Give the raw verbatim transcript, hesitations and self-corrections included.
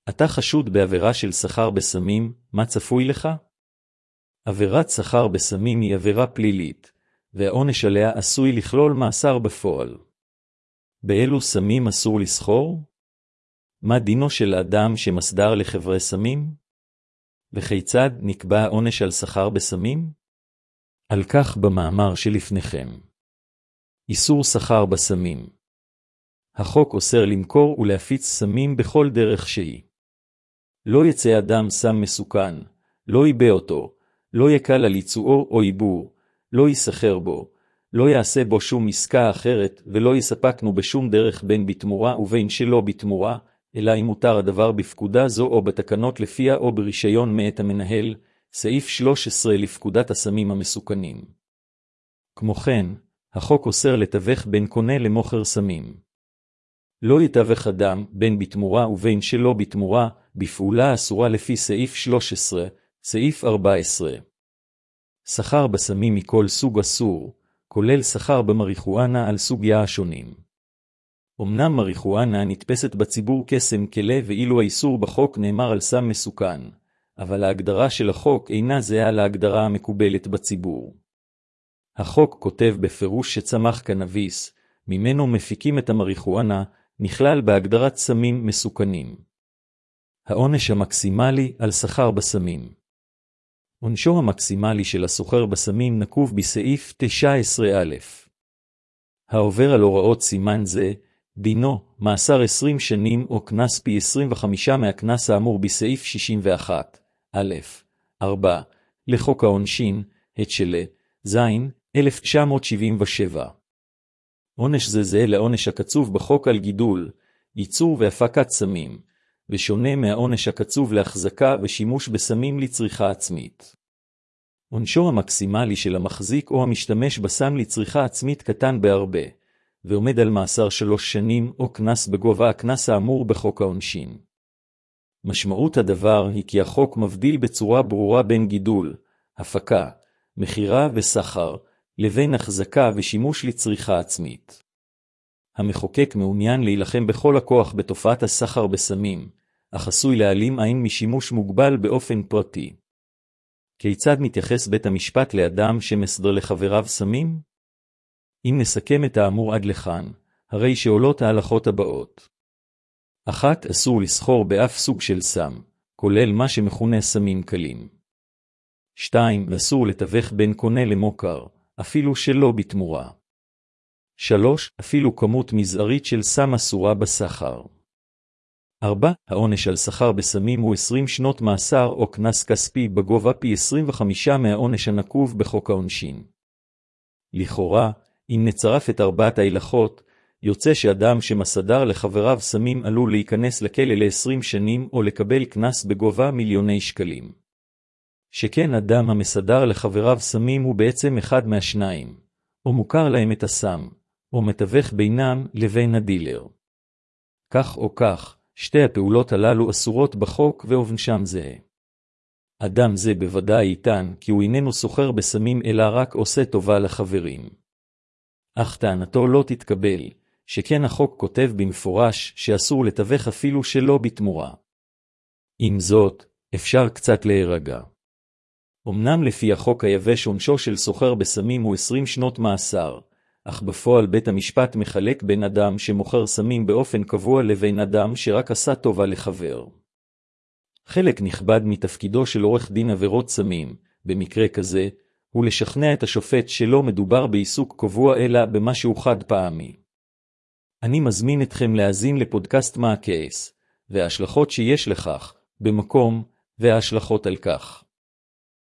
אתה חשוד בעבירה של סחר בסמים, מה צפוי לך? עבירת סחר בסמים היא עבירה פלילית, והעונש עליה עשוי לכלול מאסר בפועל. באילו סמים אסור לסחור? מה דינו של אדם שמסדר לחברי סמים? וכיצד נקבע העונש על סחר בסמים? על כך במאמר שלפניכם. איסור סחר בסמים. החוק אוסר למכור ולהפיץ סמים בכל דרך שהיא. לא יצא אדם סם מסוכן, לא ייבא אותו, לא יקל על ייצואו או ייבוא, לא יסחר בו, לא יעשה בו שום עסקה אחרת, ולא יספקנו בשום דרך בין בתמורה ובין שלא בתמורה, אלא אם מותר הדבר בפקודה זו או בתקנות לפיה או ברישיון מאת המנהל, סעיף שלוש עשרה לפקודת הסמים המסוכנים. כמו כן, החוק אוסר לתווך בין קונה למוכר סמים. לא יתווך אדם בין בתמורה ובין שלא בתמורה, בפעולה אסורה לפי סעיף שלוש עשרה, סעיף ארבע עשרה. סחר בסמים מכל סוג אסור, כולל סחר במריחואנה על סוגיה השונים. אמנם מריחואנה נתפסת בציבור קסם כלה ואילו האיסור בחוק נאמר על סם מסוכן, אבל ההגדרה של החוק אינה זהה להגדרה המקובלת בציבור. החוק כותב בפירוש שצמח קנאביס, ממנו מפיקים את המריחואנה, נכלל בהגדרת סמים מסוכנים. העונש המקסימלי על סחר בסמים. עונשו המקסימלי של הסוחר בסמים נקוב בסעיף תשע עשרה א'. העובר על הוראות סימן זה, דינו, מאסר עשרים שנים או קנס פי עשרים וחמישה מהקנס האמור בסעיף שישים ואחת, א', ארבע, לחוק העונשין, התשל"ז, אלף תשע מאות שבעים ושבע. עונש זה זהה לעונש הקצוב בחוק על גידול, ייצור והפקת סמים, ושונה מהעונש הקצוב להחזקה ושימוש בסמים לצריכה עצמית. עונשו המקסימלי של המחזיק או המשתמש בסם לצריכה עצמית קטן בהרבה, ועומד על מאסר שלוש שנים או קנס בגובה הקנס האמור בחוק העונשין. משמעות הדבר היא כי החוק מבדיל בצורה ברורה בין גידול, הפקה, מחירה וסחר, לבין החזקה ושימוש לצריכה עצמית. המחוקק מעוניין להילחם בכל הכוח בתופעת הסחר בסמים, אך עשוי להעלים עין משימוש מוגבל באופן פרטי. כיצד מתייחס בית המשפט לאדם שמסדר לחבריו סמים? אם נסכם את האמור עד לכאן, הרי שעולות ההלכות הבאות. אחת, אסור לסחור באף סוג של סם, כולל מה שמכונה סמים קלים. שתיים, אסור לתווך בין קונה למוכר, אפילו שלא בתמורה. שלוש, אפילו כמות מזערית של סם אסורה בסחר. ארבע, העונש על סחר בסמים הוא עשרים שנות מאסר או קנס כספי בגובה פי עשרים וחמישה מהעונש הנקוב בחוק העונשין. לכאורה, אם נצרף את ארבעת ההלכות, יוצא שאדם שמסדר לחבריו סמים עלול להיכנס לכלא ל-עשרים שנים או לקבל קנס בגובה מיליוני שקלים. שכן אדם המסדר לחבריו סמים הוא בעצם אחד מהשניים, או מוכר להם את הסם, או מתווך בינם לבין הדילר. כך או כך, שתי הפעולות הללו אסורות בחוק ועונשם זהה. אדם זה בוודאי איתן כי הוא איננו סוחר בסמים אלא רק עושה טובה לחברים. אך טענתו לא תתקבל, שכן החוק כותב במפורש שאסור לתווך אפילו שלא בתמורה. עם זאת, אפשר קצת להירגע. אמנם לפי החוק היבש עונשו של סוחר בסמים הוא עשרים שנות מאסר, אך בפועל בית המשפט מחלק בין אדם שמוכר סמים באופן קבוע לבין אדם שרק עשה טובה לחבר. חלק נכבד מתפקידו של עורך דין עבירות סמים, במקרה כזה, הוא לשכנע את השופט שלא מדובר בעיסוק קבוע אלא במשהו חד פעמי. אני מזמין אתכם להאזין לפודקאסט מה הקייס, וההשלכות שיש לכך, במקום, וההשלכות על כך.